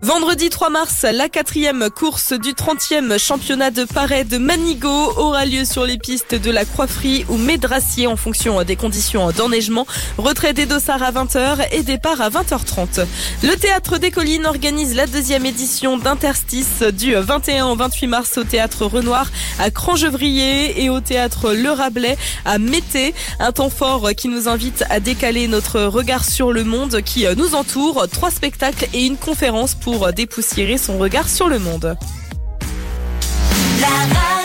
Vendredi 3 mars, la 4e course du 30e championnat de Paray de Manigot aura lieu sur les pistes de la Croix-Frie ou Médrassier en fonction des conditions d'enneigement. Retrait des dossards à 20h et départ à 20h30. Le Théâtre des Collines organise la 2e édition d'Interstice du 21 au 28 mars au Théâtre Renoir à Crangevrier et au Théâtre Le Rabelais à Mété. Un temps fort qui nous invite à décaler notre regard sur le monde qui nous entoure. 3 spectacles et une conférence pour dépoussiérer son regard sur le monde.